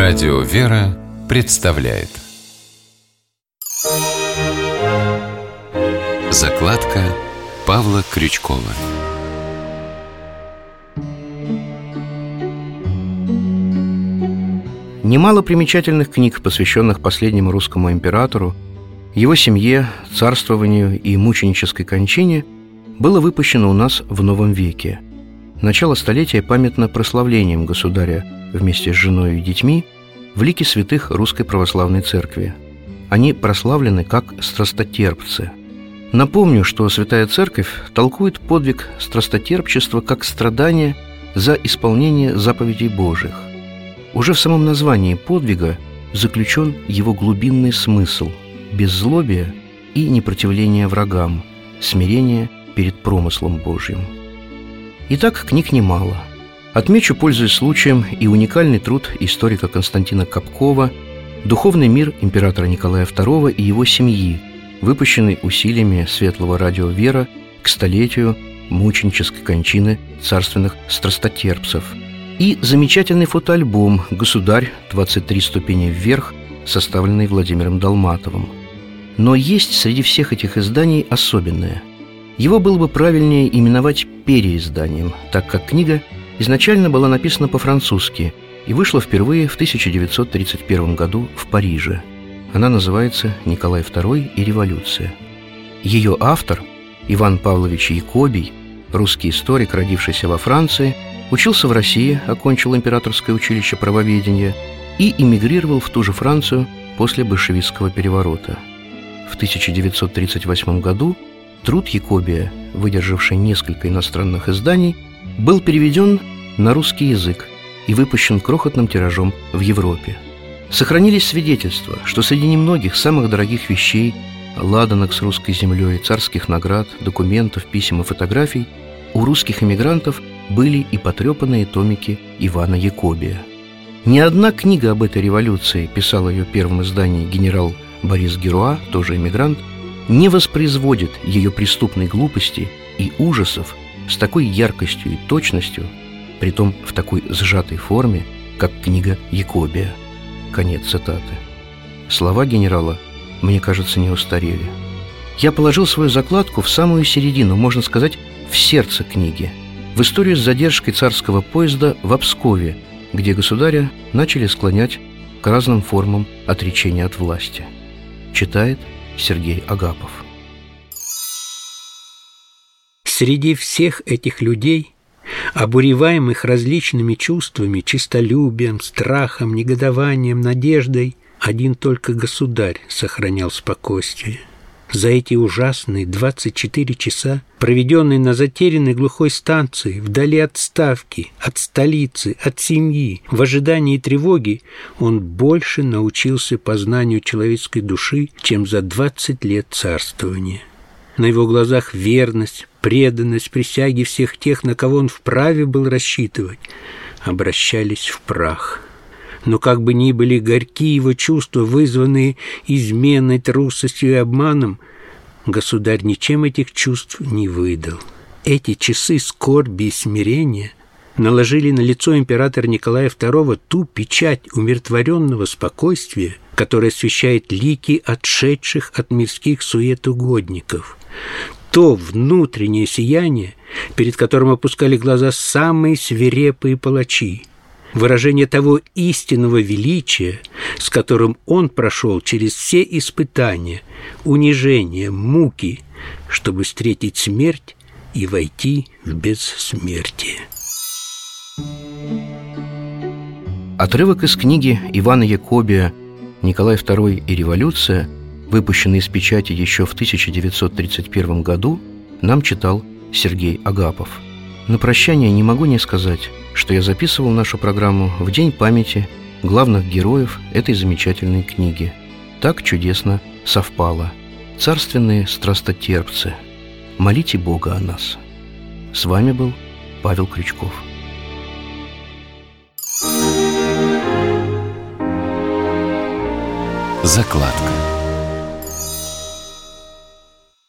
Радио «Вера» представляет закладка Павла Крючкова. Немало примечательных книг, посвященных последнему русскому императору, его семье, царствованию и мученической кончине, было выпущено у нас в новом веке. Начало столетия памятно прославлением государя вместе с женой и детьми в лике святых Русской Православной Церкви. Они прославлены как страстотерпцы. Напомню, что Святая Церковь толкует подвиг страстотерпчества как страдание за исполнение заповедей Божьих. Уже в самом названии подвига заключен его глубинный смысл – беззлобие и непротивление врагам, смирение перед промыслом Божьим. Итак, книг немало. Отмечу, пользуясь случаем, и уникальный труд историка Константина Капкова «Духовный мир императора Николая II и его семьи», выпущенный усилиями Светлого радио «Вера» к столетию мученической кончины царственных страстотерпцев, и замечательный фотоальбом «Государь. 23 ступени вверх», составленный Владимиром Долматовым. Но есть среди всех этих изданий особенное. Его было бы правильнее именовать переизданием, так как книга изначально была написана по-французски и вышла впервые в 1931 году в Париже. Она называется «Николай II и революция». Ее автор, Иван Павлович Якобий, русский историк, родившийся во Франции, учился в России, окончил Императорское училище правоведения и эмигрировал в ту же Францию после большевистского переворота. В 1938 году труд Якобия, выдержавший несколько иностранных изданий, был переведен на русский язык и выпущен крохотным тиражом в Европе. Сохранились свидетельства, что среди немногих самых дорогих вещей, ладанок с русской землей, царских наград, документов, писем и фотографий, у русских эмигрантов были и потрепанные томики Ивана Якобия. Ни одна книга об этой революции, писал ее первом издании генерал Борис Геруа, тоже эмигрант, не воспроизводит ее преступной глупости и ужасов с такой яркостью и точностью, притом в такой сжатой форме, как книга Якобия. Конец цитаты. Слова генерала, мне кажется, не устарели. Я положил свою закладку в самую середину, можно сказать, в сердце книги, в историю с задержкой царского поезда в Пскове, где государя начали склонять к разным формам отречения от власти. Читает Сергей Агапов. Среди всех этих людей, обуреваемых различными чувствами, честолюбием, страхом, негодованием, надеждой, один только государь сохранял спокойствие. За эти ужасные 24 часа, проведенные на затерянной глухой станции, вдали от ставки, от столицы, от семьи, в ожидании тревоги, он больше научился познанию человеческой души, чем за 20 лет царствования. На его глазах верность, преданность присяге всех тех, на кого он вправе был рассчитывать, обращались в прах. Но как бы ни были горьки его чувства, вызванные изменой, трусостью и обманом, государь ничем этих чувств не выдал. Эти часы скорби и смирения наложили на лицо императора Николая II ту печать умиротворенного спокойствия, которая освещает лики отшедших от мирских сует угодников. То внутреннее сияние, перед которым опускали глаза самые свирепые палачи, выражение того истинного величия, с которым он прошел через все испытания, унижения, муки, чтобы встретить смерть и войти в бессмертие. Отрывок из книги Ивана Якобия «Николай II и революция», выпущенный из печати еще в 1931 году, нам читал Сергей Агапов. На прощание не могу не сказать, что я записывал нашу программу в день памяти главных героев этой замечательной книги. Так чудесно совпало. Царственные страстотерпцы, молите Бога о нас. С вами был Павел Крючков. Закладка.